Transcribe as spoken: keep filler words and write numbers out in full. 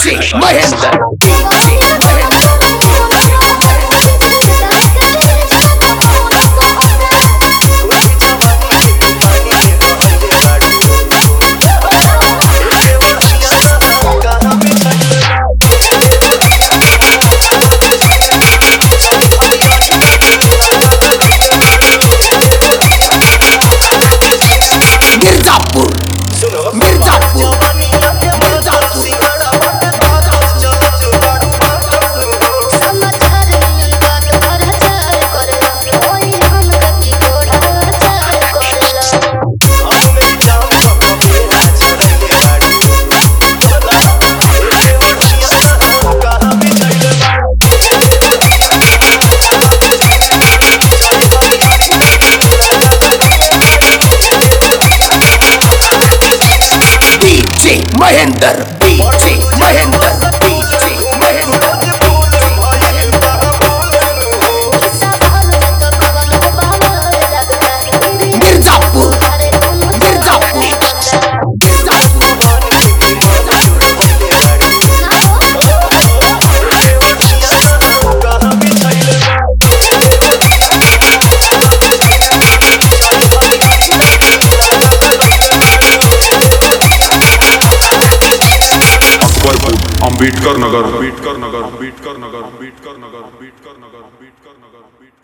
DJ Mahendra DJ Mirzapur Mirzapur DJ Mahendra DJ Mahendra DJ Mahendra Mirzapur Mirzapur Ambedkar Nagar Ambedkar Nagar Ambedkar Nagar Ambedkar Nagar Ambedkar Nagar Ambedkar Nagar